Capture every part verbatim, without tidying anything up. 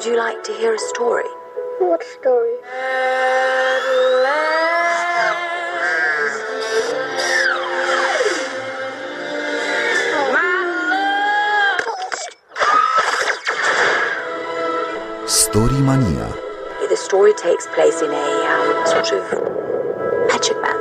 Would you like to hear a story? What story? Story-mania. The story takes place in a um, sort of magic man.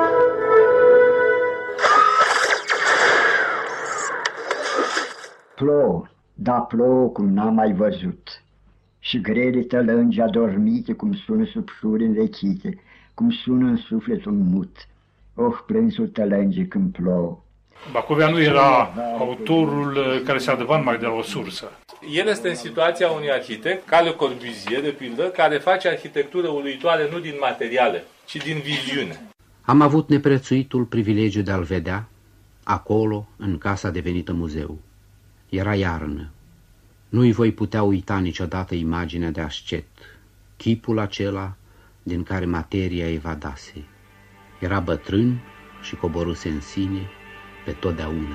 Plouă, da plouă cum n-am mai văzut, și grele tălângi adormite cum sună sub șuri învechite, cum sună în sufletul mut. Oh, plânsul tălângii când plouă. Bacovia nu era autorul care se adăva numai de la o sursă. El este în situația unui arhitect, ca Le Corbusier, de pildă, care face arhitectură uluitoare nu din materiale, ci din viziune. Am avut neprețuitul privilegiu de a-l vedea acolo, în casa devenită muzeu. Era iarnă. Nu-i voi putea uita niciodată imaginea de ascet, chipul acela din care materia evadase. Era bătrân și coboruse în sine pe totdeauna.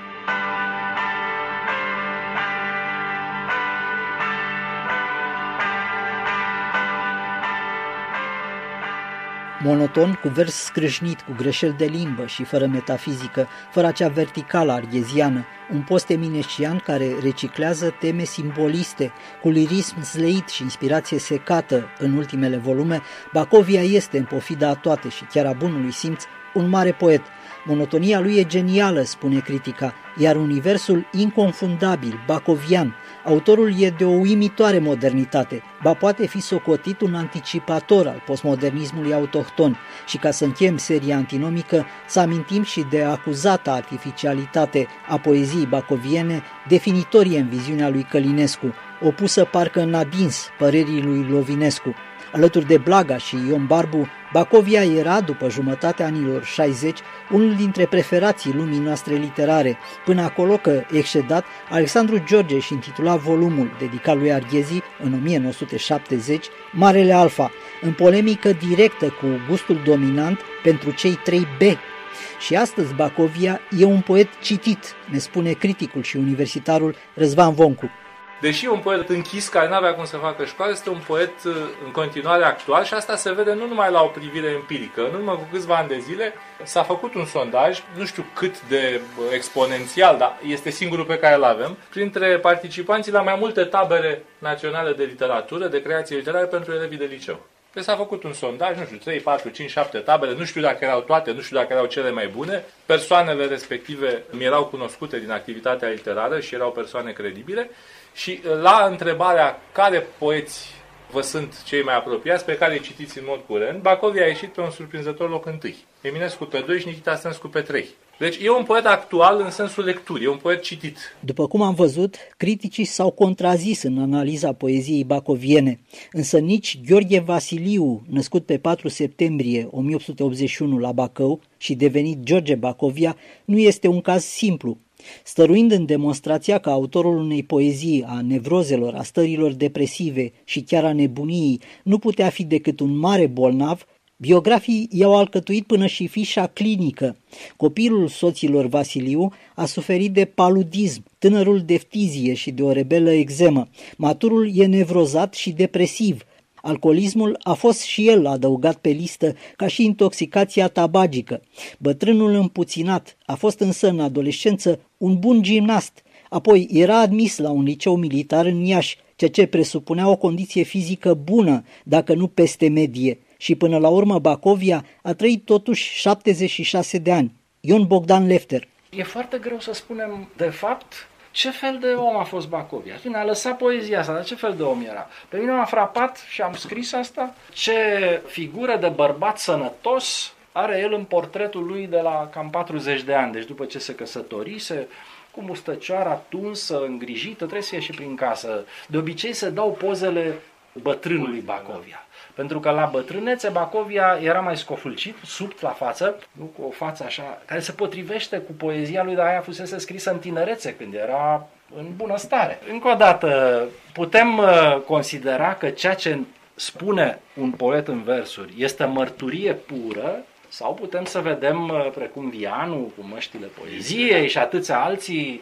Monoton, cu vers scrâșnit, cu greșeli de limbă și fără metafizică, fără acea verticală argheziană, un post eminescian care reciclează teme simboliste, cu lirism zleit și inspirație secată în ultimele volume, Bacovia este, în pofida a toate și chiar a bunului simț, un mare poet. Monotonia lui e genială, spune critica, iar universul inconfundabil, bacovian. Autorul e de o uimitoare modernitate, ba poate fi socotit un anticipator al postmodernismului autohton. Și ca să încheiem seria antinomică, să amintim și de acuzata artificialitate a poeziei bacoviene, definitorie în viziunea lui Călinescu, opusă parcă în adins părerii lui Lovinescu. Alături de Blaga și Ion Barbu, Bacovia era, după jumătatea anilor șaizeci, unul dintre preferații lumii noastre literare, până acolo că, excedat, Alexandru George își intitula volumul dedicat lui Arghezi în o mie nouă sute șaptezeci, Marele Alfa, în polemică directă cu gustul dominant pentru cei trei B. Și astăzi Bacovia e un poet citit, ne spune criticul și universitarul Răzvan Voncu. Deși e un poet închis care n-avea cum să facă școală, este un poet în continuare actual și asta se vede nu numai la o privire empirică. În urmă cu câțiva ani de zile s-a făcut un sondaj, nu știu cât de exponențial, dar este singurul pe care îl avem, printre participanții la mai multe tabere naționale de literatură, de creație literară pentru elevii de liceu. Deci s-a făcut un sondaj, nu știu, trei, patru, cinci, șapte tabere, nu știu dacă erau toate, nu știu dacă erau cele mai bune. Persoanele respective mi erau cunoscute din activitatea literară și erau persoane credibile. Și la întrebarea care poeți vă sunt cei mai apropiați, pe care îi citiți în mod curent, Bacovia a ieșit pe un surprinzător loc întâi. Eminescu pe doi și Nikita Stănescu pe trei. Deci e un poet actual în sensul lecturii, e un poet citit. După cum am văzut, criticii s-au contrazis în analiza poeziei bacoviene, însă nici Gheorghe Vasiliu, născut pe patru septembrie o mie opt sute optzeci și unu la Bacău și devenit George Bacovia, nu este un caz simplu. Stăruind în demonstrația că autorul unei poezii a nevrozelor, a stărilor depresive și chiar a nebuniei nu putea fi decât un mare bolnav, biografii i-au alcătuit până și fișa clinică. Copilul soților Vasiliu a suferit de paludism, tânărul de ftizie și de o rebelă eczemă, maturul e nevrozat și depresiv. Alcoolismul a fost și el adăugat pe listă, ca și intoxicația tabagică. Bătrânul împuținat a fost însă în adolescență un bun gimnast. Apoi era admis la un liceu militar în Iași, ceea ce presupunea o condiție fizică bună, dacă nu peste medie. Și până la urmă Bacovia a trăit totuși șaptezeci și șase de ani. Ion Bogdan Lefter. E foarte greu să spunem, de fapt, ce fel de om a fost Bacovia. Bine, a lăsat poezia asta, dar ce fel de om era? Pe mine m-a frapat și am scris asta, ce figură de bărbat sănătos are el în portretul lui de la cam patruzeci de ani, deci după ce se căsătorise, cu mustăcioara tunsă, îngrijită, trebuie să ieși prin casă. De obicei se dau pozele bătrânului Bacovia. Pentru că la bătrânețe Bacovia era mai scofulcit, subt la față, nu, cu o față așa, care se potrivește cu poezia lui, dar aia fusese scrisă în tinerețe, când era în bună stare. Încă o dată, putem considera că ceea ce spune un poet în versuri este mărturie pură, sau putem să vedem, precum Vianu, cu măștile poeziei și atâția alții,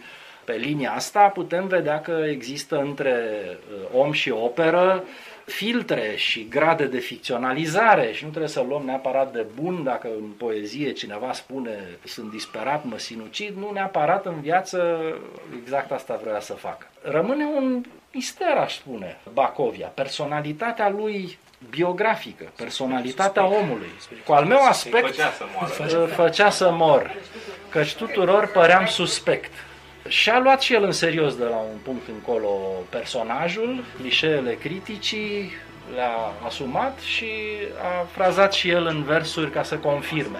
Pe linia asta putem vedea că există între om și operă filtre și grade de ficționalizare și nu trebuie să luăm neapărat de bun dacă în poezie cineva spune sunt disperat, mă sinucid, nu neapărat în viață exact asta vrea să facă. Rămâne un mister, aș spune, Bacovia, personalitatea lui biografică, personalitatea omului. Cu al meu aspect făcea să mor, făcea să mor, căci tuturor păream suspect. Și-a luat și el în serios de la un punct încolo personajul, clișeele criticii le-a asumat și a frazat și el în versuri ca să confirme.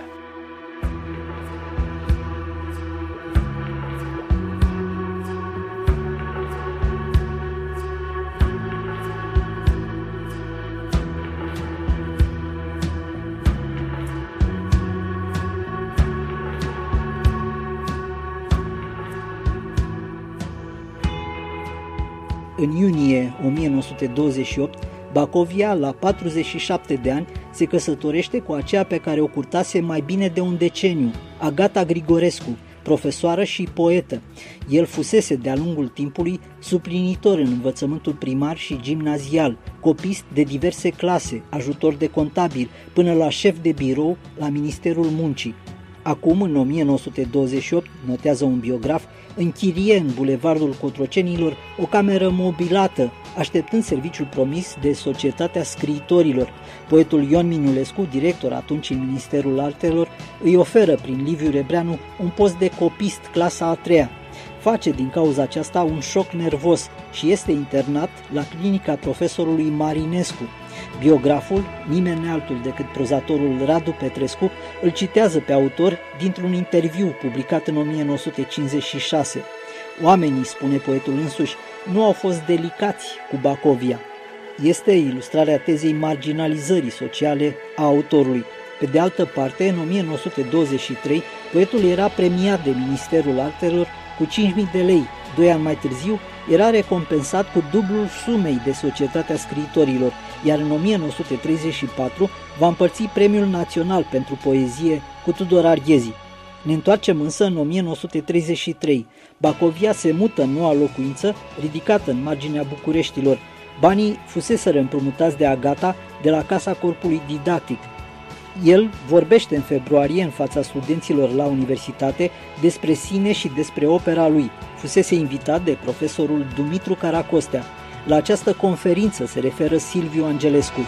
În iunie o mie nouă sute douăzeci și opt, Bacovia, la patruzeci și șapte de ani, se căsătorește cu aceea pe care o curtase mai bine de un deceniu, Agata Grigorescu, profesoară și poetă. El fusese de-a lungul timpului suplinitor în învățământul primar și gimnazial, copist de diverse clase, ajutor de contabil, până la șef de birou la Ministerul Muncii. Acum, în o mie nouă sute douăzeci și opt, notează un biograf, închirie în bulevardul Cotrocenilor o cameră mobilată, așteptând serviciul promis de Societatea Scriitorilor. Poetul Ion Minulescu, director atunci în Ministerul Artelor, îi oferă prin Liviu Rebreanu un post de copist, clasa a treia. Face din cauza aceasta un șoc nervos și este internat la clinica profesorului Marinescu. Biograful, nimeni altul decât prozatorul Radu Petrescu, îl citează pe autor dintr-un interviu publicat în o mie nouă sute cincizeci și șase. Oamenii, spune poetul însuși, nu au fost delicați cu Bacovia. Este ilustrarea tezei marginalizării sociale a autorului. Pe de altă parte, în o mie nouă sute douăzeci și trei, poetul era premiat de Ministerul Artelor cu cinci mii de lei. Doi ani mai târziu, era recompensat cu dublul sumei de Societatea Scriitorilor, iar în o mie nouă sute treizeci și patru va împărți Premiul Național pentru Poezie cu Tudor Arghezi. Ne întoarcem însă în o mie nouă sute treizeci și trei. Bacovia se mută în noua locuință, ridicată în marginea Bucureștilor. Banii fuseseră împrumutați de Agata de la Casa Corpului Didactic. El vorbește în februarie în fața studenților la universitate despre sine și despre opera lui. Fusese invitat de profesorul Dumitru Caracostea. La această conferință se referă Silviu Angelescu.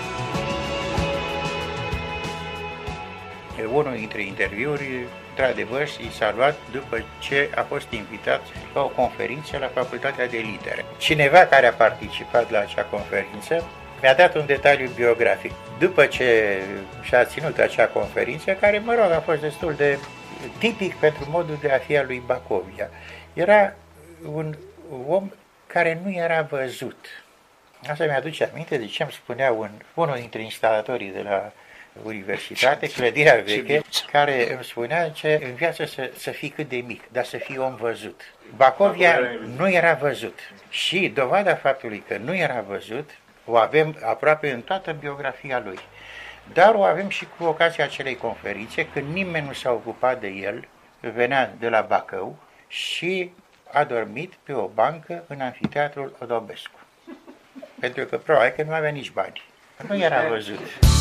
Unul dintre interviuri, într-adevăr, i s-a luat după ce a fost invitat la o conferință la Facultatea de Litere. Cineva care a participat la acea conferință mi-a dat un detaliu biografic. După ce și-a ținut acea conferință, care, mă rog, a fost destul de tipic pentru modul de a fi al lui Bacovia, era un om care nu era văzut. Asta mi-aduce aminte de ce îmi spunea un, unul dintre instalatorii de la universitate, clădirea veche, care îmi spunea ce în viață să, să fii cât de mic, dar să fii om văzut. Bacovia nu era văzut și dovada faptului că nu era văzut o avem aproape în toată biografia lui. Dar o avem și cu ocazia acelei conferințe, când nimeni nu s-a ocupat de el, venea de la Bacău și a dormit pe o bancă în Amfiteatrul Odobescu. Pentru că probabil că nu avea nici bani. Nu era văzut.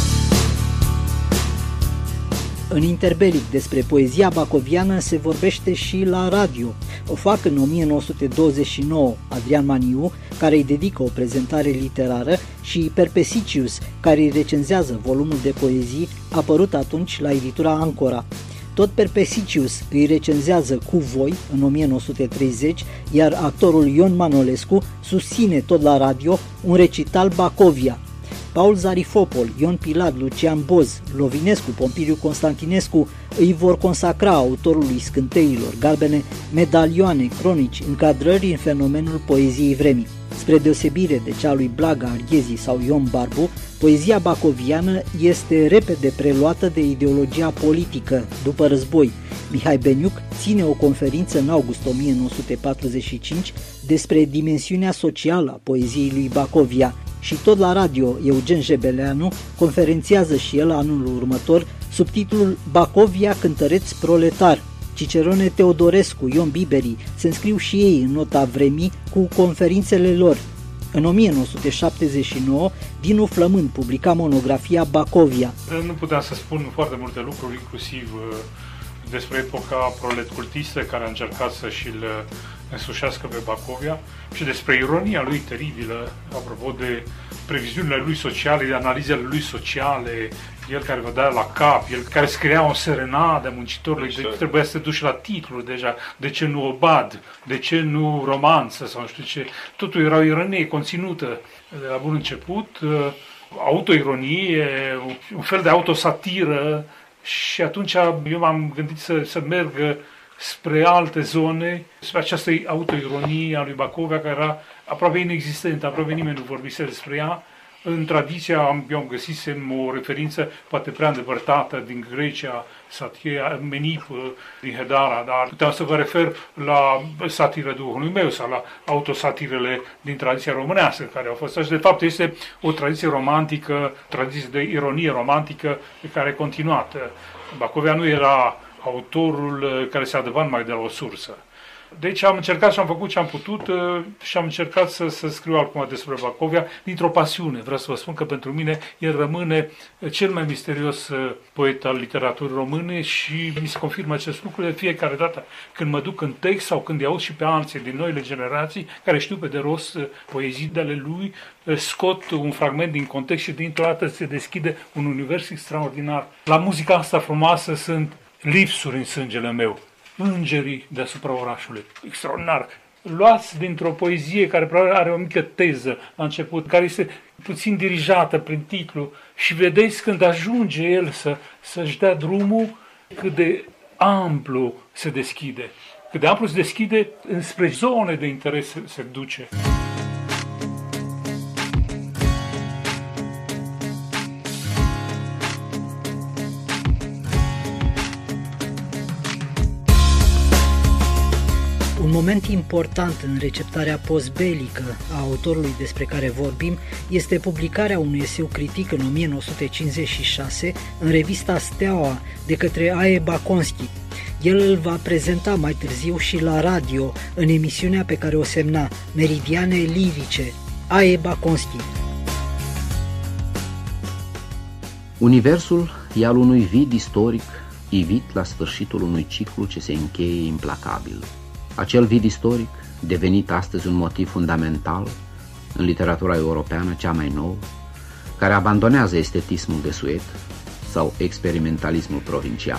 În interbelic despre poezia bacoviană se vorbește și la radio. O fac în o mie nouă sute douăzeci și nouă Adrian Maniu, care îi dedică o prezentare literară, și Perpesicius, care îi recenzează volumul de poezii apărut atunci la editura Ancora. Tot Perpesicius îi recenzează Cu voi în o mie nouă sute treizeci, iar actorul Ion Manolescu susține tot la radio un recital Bacovia. Paul Zarifopol, Ion Pilat, Lucian Boz, Lovinescu, Pompiliu Constantinescu îi vor consacra autorului scânteilor galbene medalioane, cronici, încadrări în fenomenul poeziei vremii. Spre deosebire de cea lui Blaga, Arghezi sau Ion Barbu, poezia bacoviană este repede preluată de ideologia politică după război. Mihai Beniuc ține o conferință în august o mie nouă sute patruzeci și cinci despre dimensiunea socială a poeziei lui Bacovia și tot la radio Eugen Jebeleanu conferențiază și el anul următor sub titlul Bacovia cântăreț proletar. Cicerone Teodorescu, Ion Biberi se înscriu și ei în nota vremii cu conferințele lor. În o mie nouă sute șaptezeci și nouă, Dinu Flămând publica monografia Bacovia. Nu puteam să spun foarte multe lucruri, inclusiv despre epoca proletcultistă care a încercat să și-l însușească pe Bacovia și despre ironia lui teribilă, apropo de previziunile lui sociale, de analizele lui sociale, el care vă dea la cap, el care scria o serenadă muncitorilor, de ce trebuia să te duci la titlu deja, de ce nu obad, de ce nu romanță sau nu știu ce. Totul era o ironie conținută de la bun început, autoironie, un fel de autosatiră. Și atunci eu m-am gândit să, să merg spre alte zone, spre această autoironie a lui Bacovia, care era aproape inexistentă, aproape nimeni nu vorbise despre ea. În tradiția am, eu am găsisem o referință poate prea îndepărtată din Grecia, satia, Menip din Hedara, dar puteam să vă refer la satiră Duhului meu sau la autosatirele din tradiția românească care au fost. Și de fapt este o tradiție romantică, tradiție de ironie romantică care a continuat. Bacovia nu era autorul care se adăva numai de la o sursă. Deci am încercat și am făcut ce am putut și am încercat să, să scriu altcumva despre Bacovia dintr-o pasiune. Vreau să vă spun că pentru mine el rămâne cel mai misterios poet al literaturii române și mi se confirmă acest lucru de fiecare dată când mă duc în text sau când îi aud și pe alții din noile generații care știu pe de rost poezii de ale lui, scot un fragment din context și dintr-o dată se deschide un univers extraordinar. La muzica asta frumoasă sunt lipsuri în sângele meu. Îngerii deasupra orașului. Extraordinar. Luați dintr-o poezie care probabil are o mică teză la început, care este puțin dirijată prin titlu și vedeți când ajunge el să, să-și dea drumul cât de amplu se deschide. Cât de amplu se deschide înspre zone de interes se, se duce. Un moment important în receptarea postbelică a autorului despre care vorbim este publicarea unui eseu critic în o mie nouă sute cincizeci și șase în revista Steaua de către A E Baconski. El îl va prezenta mai târziu și la radio în emisiunea pe care o semna Meridiane lirice. A E Baconski. Universul e al unui vid istoric ivit la sfârșitul unui ciclu ce se încheie implacabil. Acel vid istoric, devenit astăzi un motiv fundamental în literatura europeană cea mai nouă, care abandonează estetismul de suet sau experimentalismul provincial,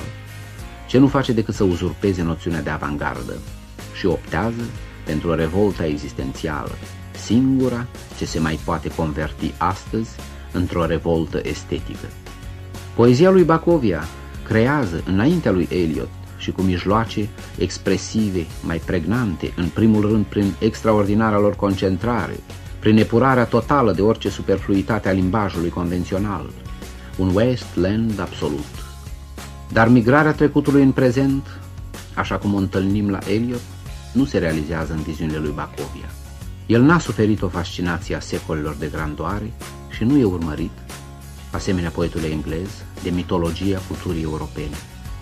ce nu face decât să uzurpeze noțiunea de avangardă și optează pentru o revoltă existențială, singura ce se mai poate converti astăzi într-o revoltă estetică. Poezia lui Bacovia creează înaintea lui Eliot și cu mijloace expresive mai pregnante, în primul rând prin extraordinara lor concentrare, prin epurarea totală de orice superfluitate a limbajului convențional, un wasteland absolut. Dar migrarea trecutului în prezent, așa cum o întâlnim la Eliot, nu se realizează în viziunile lui Bacovia. El n-a suferit o fascinație a secolelor de grandoare și nu e urmărit, asemenea poetului englez, de mitologia culturii europene.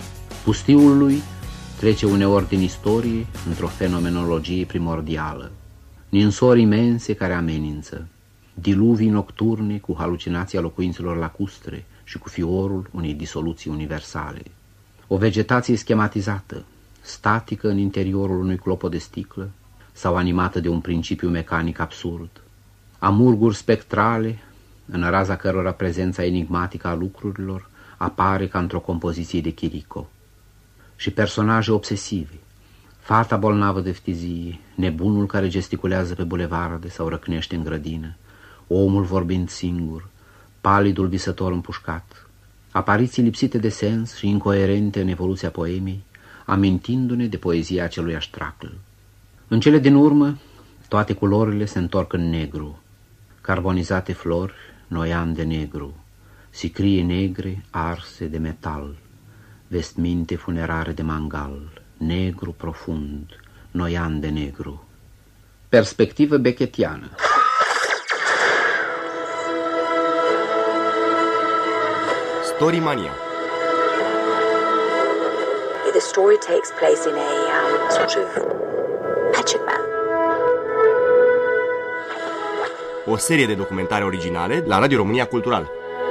Pustiul lui trece uneori din istorie într-o fenomenologie primordială, ninsori imense care amenință, diluvii nocturne cu halucinația locuințelor lacustre și cu fiorul unei disoluții universale. O vegetație schematizată, statică în interiorul unui clopot de sticlă sau animată de un principiu mecanic absurd, amurguri spectrale în raza cărora prezența enigmatică a lucrurilor apare ca într-o compoziție de Chirico, și personaje obsesive, fata bolnavă de ftizie, nebunul care gesticulează pe bulevarde sau răcnește în grădină, omul vorbind singur, palidul visător împușcat, apariții lipsite de sens și incoerente în evoluția poemei, amintindu-ne de poezia aceluiași Tracl. În cele din urmă, toate culorile se întorc în negru, carbonizate flori, noian de negru, sicrie negre arse de metal, vestminte funerare de mangal, negru profund, noian de negru. Perspectivă bechetiană. It is story takes place in a um, sort of magic man. O serie de documentare originale la Radio România Cultural.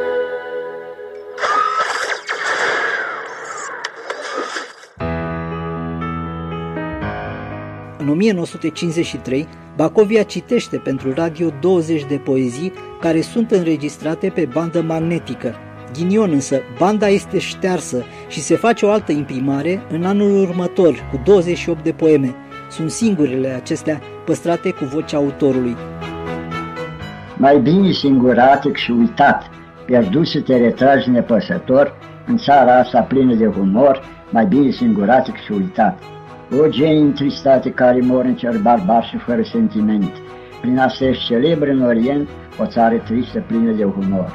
În o mie nouă sute cincizeci și trei, Bacovia citește pentru radio douăzeci de poezii care sunt înregistrate pe bandă magnetică. Ghinion însă, banda este ștearsă și se face o altă imprimare în anul următor cu douăzeci și opt de poeme. Sunt singurele acestea păstrate cu vocea autorului. Mai bine singuratic și uitat, pierdut să te retragi nepăsător, în țara asta plină de humor, mai bine singuratic și uitat. O genii întristate care mor în cer barbar și fără sentiment, prin asta ești celebr în Orient, o țară tristă plină de humor.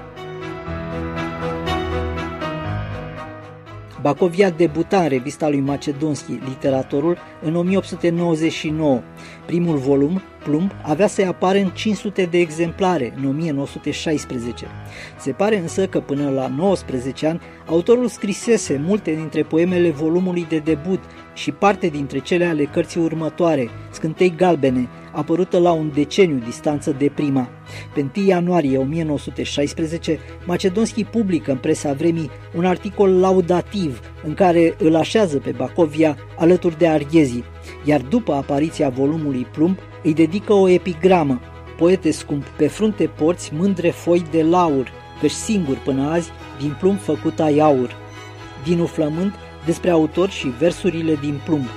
Bacovia debuta în revista lui Macedonski, Literatorul, în o mie opt sute nouăzeci și nouă. Primul volum, Plumb, avea să apară în cinci sute de exemplare în o mie nouă sute șaisprezece. Se pare însă că până la nouăsprezece ani, autorul scrisese multe dintre poemele volumului de debut și parte dintre cele ale cărții următoare, Scântei galbene, apărută la un deceniu distanță de prima. Pe întâi ianuarie o mie nouă sute șaisprezece, Macedonski publică în presa vremii un articol laudativ în care îl așează pe Bacovia alături de Arghezi, iar după apariția volumului Plumb îi dedică o epigramă: poete scump, pe frunte porți mândre foi de laur, căci singur până azi din plumb făcut ai aur. Dinu Flămând, despre autor și versurile din Plumb.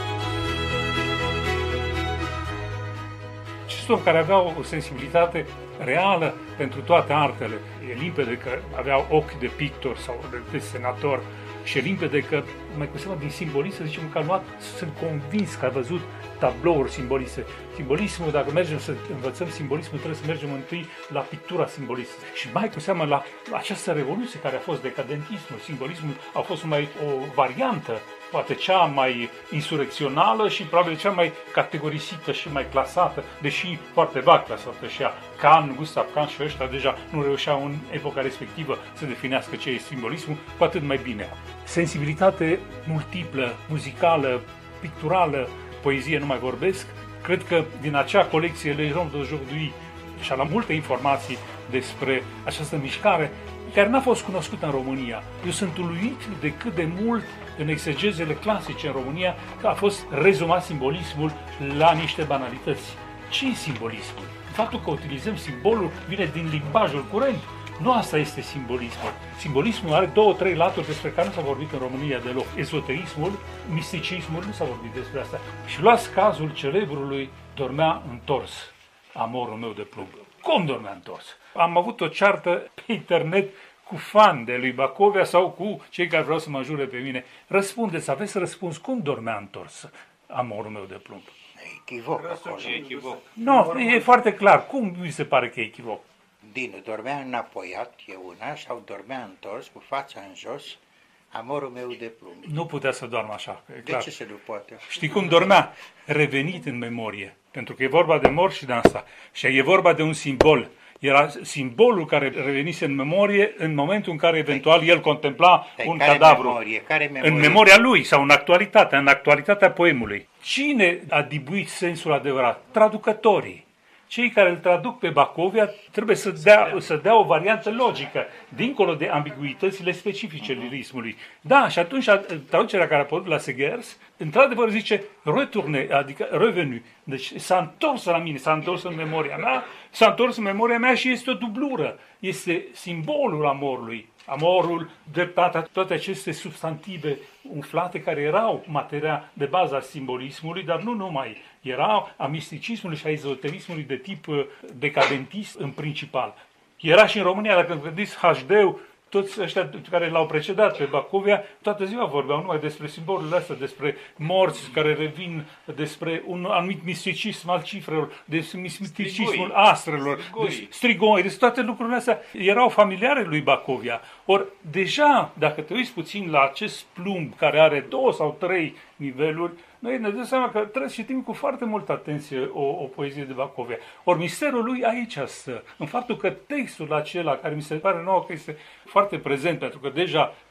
Acest om care avea o sensibilitate reală pentru toate artele, e limpede că avea ochi de pictor sau de desenator și e limpede că, mai cu seama din simbolism, să zicem că a luat, sunt convins că a văzut tablouri simboliste. Simbolismul, dacă mergem să învățăm simbolismul, trebuie să mergem întâi la pictura simbolistă. Și mai cu seama la această revoluție care a fost decadentismul. Simbolismul a fost mai o variantă, poate cea mai insurecțională și probabil cea mai categorisită și mai clasată, deși foarte vag clasată și ea. Kahn, Gustav Kahn și ăștia deja nu reușeau în epoca respectivă să definească ce e simbolismul, cu atât mai bine. Sensibilitate multiplă, muzicală, picturală, poezie nu mai vorbesc, cred că din acea colecție Les Gens d'aujourd'hui și-a luat multe informații despre această mișcare care n-a fost cunoscută în România. Eu sunt uluit de cât de mult în exegezele clasice în România că a fost rezumat simbolismul la niște banalități. Ce e simbolismul? Faptul că utilizăm simbolul vine din limbajul curent. Nu asta este simbolismul. Simbolismul are două, trei laturi despre care nu s-a vorbit în România deloc. Ezoterismul, misticismul, nu s-a vorbit despre asta. Și luați cazul celebrului Dormea întors, amorul meu de plumb. Cum dormea întors? Am avut o ceartă pe internet cu fan de lui Bacovia sau cu cei care vreau să mă jure pe mine. Răspundeți, aveți răspuns. Cum dormea întors amorul meu de plumb? Echivoc acolo. Echivoc. Nu, e foarte clar. Cum mi se pare că e echivoc? Dinu dormea înapoiat, e una, sau dormea întors, cu fața în jos, amorul meu de plumb. Nu putea să doarmă așa, e De clar. ce să nu poate? Știi cum dormea? Revenit în memorie. Pentru că e vorba de mor și de asta. Și e vorba de un simbol. Era simbolul care revenise în memorie în momentul în care eventual el contempla un care cadavru. Memorie? Care memorie? În memoria lui sau în actualitatea, în actualitatea poemului. Cine a dibuit sensul adevărat? Traducătorii. Cei care îl traduc pe Bacovia trebuie să dea, să dea o variantă logică, dincolo de ambiguitățile specifice lirismului. Da, și atunci traducerea care a apărut la Segers, într-adevăr zice retourne, adică revenu. Deci s-a întors la mine, s-a întors în memoria mea, s-a întors în memoria mea și este o dublură. Este simbolul amorului. Amorul, dreptatea, toate aceste substantive umflate care erau materia de bază a simbolismului, dar nu numai. Erau a misticismului și a ezoterismului de tip decadentist în principal. Era și în România, dacă gândiți H D-ul, toți ăștia care l-au precedat pe Bacovia, toată ziua vorbeau numai despre simbolurile astea, despre morți care revin, despre un anumit misticism al cifrelor, despre misticismul astrelor, strigoi, strigoi despre toate lucrurile astea erau familiare lui Bacovia. Ori deja, dacă te uiți puțin la acest plumb care are două sau trei niveluri, noi ne dăm seama că trebuie să citim cu foarte multă atenție o, o poezie de Bacovia. Ori misterul lui aici stă, în faptul că textul acela, care mi se pare nouă că este foarte prezent, pentru că deja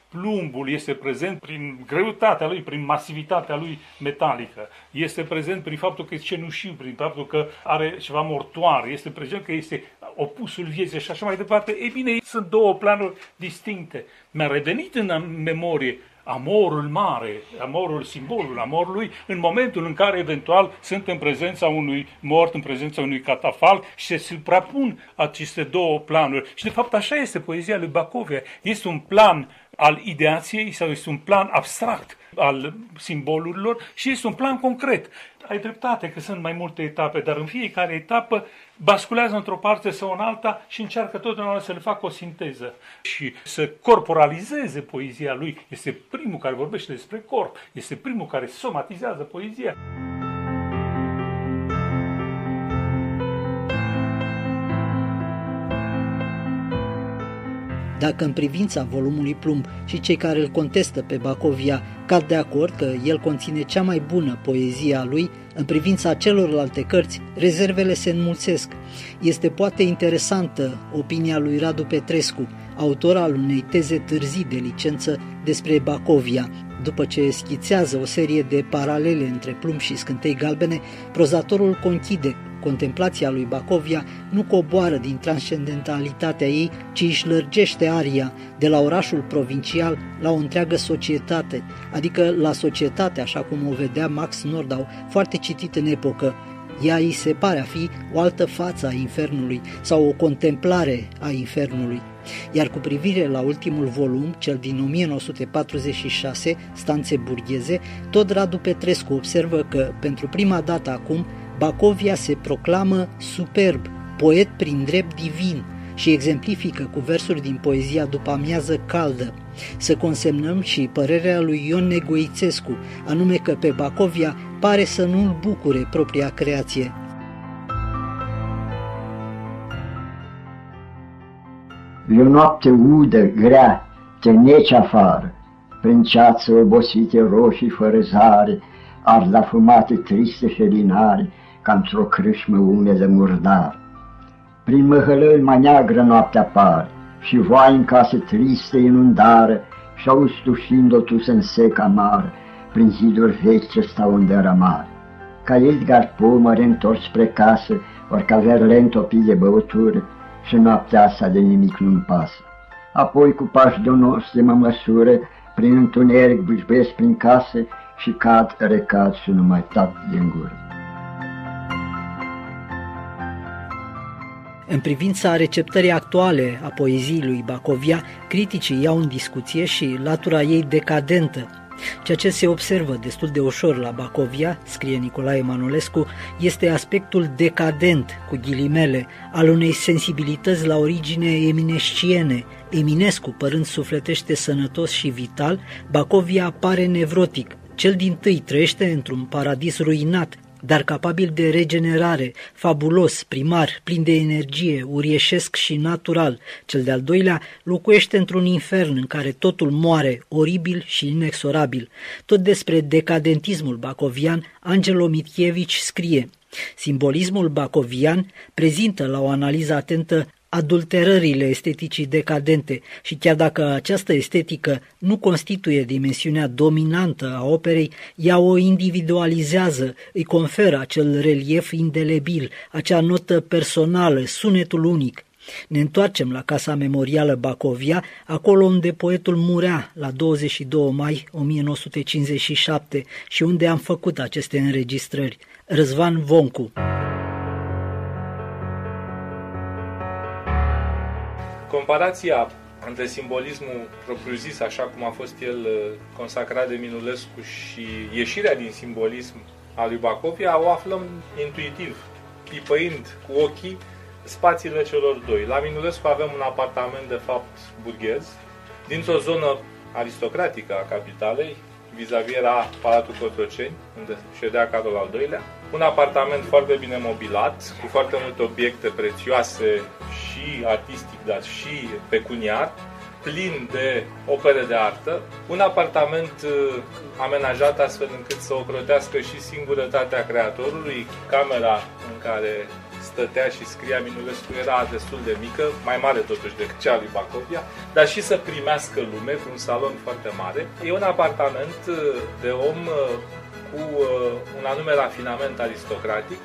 Plumbul este prezent prin greutatea lui, prin masivitatea lui metalică. Este prezent prin faptul că este cenușiu, prin faptul că are ceva mortoare, este prezent că este opusul vieții și așa mai departe. Ei bine, sunt două planuri distincte. Mi-a revenit în memorie amorul mare, amorul, simbolul amorului, în momentul în care eventual sunt în prezența unui mort, în prezența unui catafalc și se suprapun aceste două planuri. Și de fapt așa este poezia lui Bacovia. Este un plan al ideației sau este un plan abstract al simbolurilor și este un plan concret. Ai dreptate că sunt mai multe etape, dar în fiecare etapă basculează într-o parte sau în alta și încearcă totdeauna să le facă o sinteză și să corporalizeze poezia lui. Este primul care vorbește despre corp, este primul care somatizează poezia. Dacă în privința volumului Plumb și cei care îl contestă pe Bacovia cad de acord că el conține cea mai bună poezie a lui, în privința celorlalte cărți, rezervele se înmulțesc. Este poate interesantă opinia lui Radu Petrescu, autor al unei teze târzii de licență despre Bacovia. După ce schițează o serie de paralele între Plumb și Scântei Galbene, prozatorul conchide: contemplația lui Bacovia nu coboară din transcendentalitatea ei, ci își lărgește aria de la orașul provincial la o întreagă societate, adică la societate așa cum o vedea Max Nordau, foarte citit în epocă. Ea îi se pare a fi o altă față a infernului sau o contemplare a infernului. Iar cu privire la ultimul volum, cel din o mie nouă sute patruzeci și șase, Stanțe burgheze, tot Radu Petrescu observă că, pentru prima dată acum, Bacovia se proclamă superb, poet prin drept divin și exemplifică cu versuri din poezia după amiază caldă. Să consemnăm și părerea lui Ion Negoițescu, anume că pe Bacovia pare să nu-l bucure propria creație. E o noapte udă, grea, te neci afară, prin ceață obosite roșii fără zare, ard afumate triste felinare, ca într-o crâșmă umedă murdar. Prin măhălări mai neagră noaptea apare, și voai în case triste inundară, și auzi tușind-o tusă în sec amară, prin ziduri vechi ce stau în dărămare. Ca Edgar Poe mă reîntorc spre casă, ori ca Verlaine topit de băutură, și noaptea asta de nimic nu-mi pasă. Apoi cu pași donos de mă măsură, prin întuneric bâșbesc prin casă și cad, recad și nu mai tac din gură. În privința receptării actuale a poeziei lui Bacovia, criticii iau în discuție și latura ei decadentă. Ceea ce se observă destul de ușor la Bacovia, scrie Nicolae Manolescu, este aspectul decadent, cu ghilimele, al unei sensibilități la origine eminesciene. Eminescu, părând sufletește sănătos și vital, Bacovia pare nevrotic. Cel dintâi trăiește într-un paradis ruinat, dar capabil de regenerare, fabulos, primar, plin de energie, urieșesc și natural. Cel de-al doilea locuiește într-un infern în care totul moare, oribil și inexorabil. Tot despre decadentismul bacovian, Angelo Mitchievici scrie: simbolismul bacovian prezintă la o analiză atentă adulterările esteticii decadente și chiar dacă această estetică nu constituie dimensiunea dominantă a operei, ea o individualizează, îi conferă acel relief indelebil, acea notă personală, sunetul unic. Ne întoarcem la Casa Memorială Bacovia, acolo unde poetul murea la douăzeci și doi mai o mie nouă sute cincizeci și șapte și unde am făcut aceste înregistrări. Răzvan Voncu. Comparația între simbolismul propriu-zis, așa cum a fost el consacrat de Minulescu, și ieșirea din simbolism a lui Bacovia o aflăm intuitiv, pipăind cu ochii spațiile celor doi. La Minulescu avem un apartament, de fapt, burghez, dintr-o zonă aristocratică a capitalei, vis-a-vis era Palatul Cotroceni, unde ședea Carol al doilea, un apartament foarte bine mobilat, cu foarte multe obiecte prețioase și artistic, dar și pecuniar, plin de opere de artă, un apartament amenajat astfel încât să ocrotească și singurătatea creatorului, camera în care stătea și scria Minulescu era destul de mică, mai mare totuși decât cea lui Bacovia, dar și să primească lume cu un salon foarte mare. E un apartament de om cu un anume rafinament aristocratic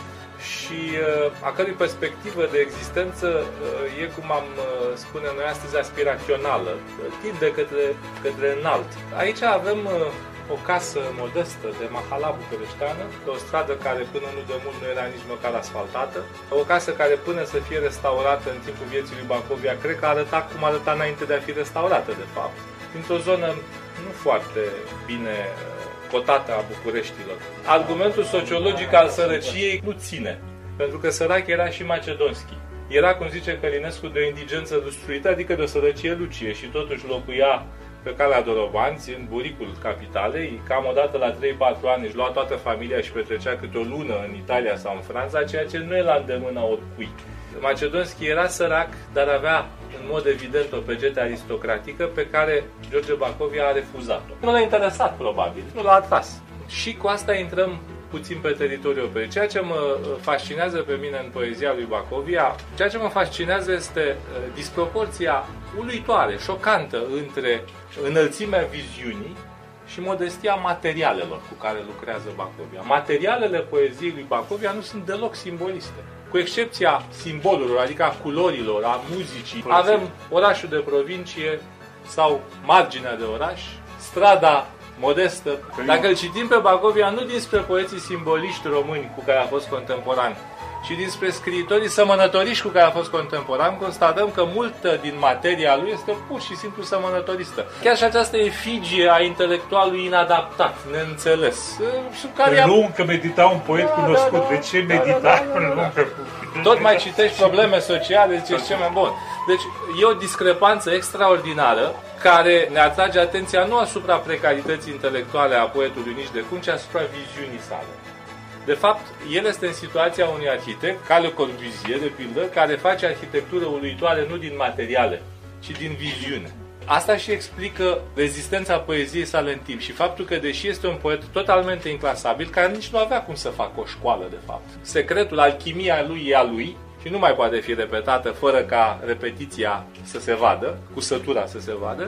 și a cărui perspectivă de existență e, cum am spune noi astăzi, aspirațională, tinde către, către înalt. Aici avem o casă modestă de mahala bucureșteană, pe o stradă care până nu de mult nu era nici măcar asfaltată, o casă care până să fie restaurată în timpul vieții lui Bacovia, cred că arăta cum arăta înainte de a fi restaurată, de fapt, dintr-o zonă nu foarte bine cotată a Bucureștilor. Argumentul sociologic al sărăciei nu ține, pentru că sărac era și Macedonski. Era, cum zice Călinescu, de o indigență lustruită, adică de o sărăcie lucie și totuși locuia pe calea Dorobanți, în buricul capitalei, cam odată la trei patru ani își lua toată familia și petrecea câte o lună în Italia sau în Franța, ceea ce nu e la îndemâna oricui. Macedonski era sărac, dar avea în mod evident o pegete aristocratică pe care George Bacovia a refuzat-o. Nu l-a interesat, probabil, nu l-a atras. Și cu asta intrăm puțin pe teritoriul pe. Ceea ce mă fascinează pe mine în poezia lui Bacovia, ceea ce mă fascinează este disproporția uluitoare, șocantă între înălțimea viziunii și modestia materialelor cu care lucrează Bacovia. Materialele poeziei lui Bacovia nu sunt deloc simboliste. Cu excepția simbolurilor, adică a culorilor, a muzicii, avem orașul de provincie sau marginea de oraș, strada modestă. Dacă îl citim pe Bacovia, nu dinspre poeții simboliști români cu care a fost contemporan, ci dinspre scriitorii sămănătoriști cu care a fost contemporan, constatăm că multă din materia lui este pur și simplu sămănătoristă. Chiar și această efigie a intelectualului inadaptat, neînțeles. Care nu încă medita un poet da, cunoscut. Da, da, de ce medita? Da, da, da, da, da. Tot mai citești probleme sociale, ziceți ce mai bun. Deci e o discrepanță extraordinară care ne atrage atenția nu asupra precarității intelectuale a poetului nici de cum, ci asupra viziunii sale. De fapt, el este în situația unui arhitect, ca Le Corbusier, de pildă, care face arhitectură uluitoare nu din materiale, ci din viziune. Asta și explică rezistența poeziei sale în timp și faptul că, deși este un poet totalmente inclasabil, care nici nu avea cum să facă o școală, de fapt. Secretul, alchimia lui e a lui și nu mai poate fi repetată fără ca repetiția să se vadă, cusătura să se vadă.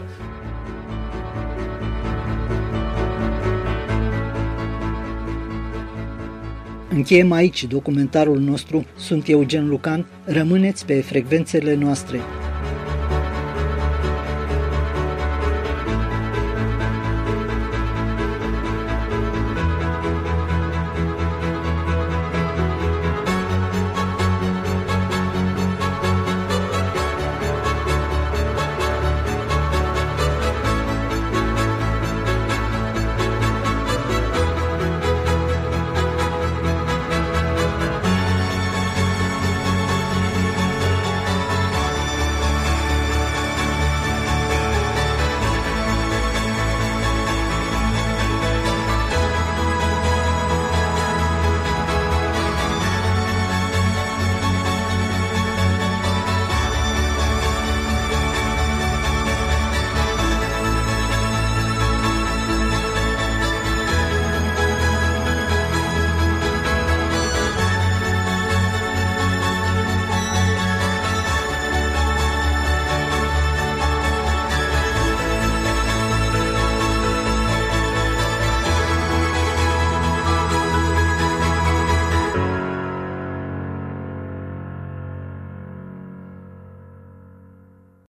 Încheiem aici documentarul nostru. Sunt Eugen Lucan. Rămâneți pe frecvențele noastre.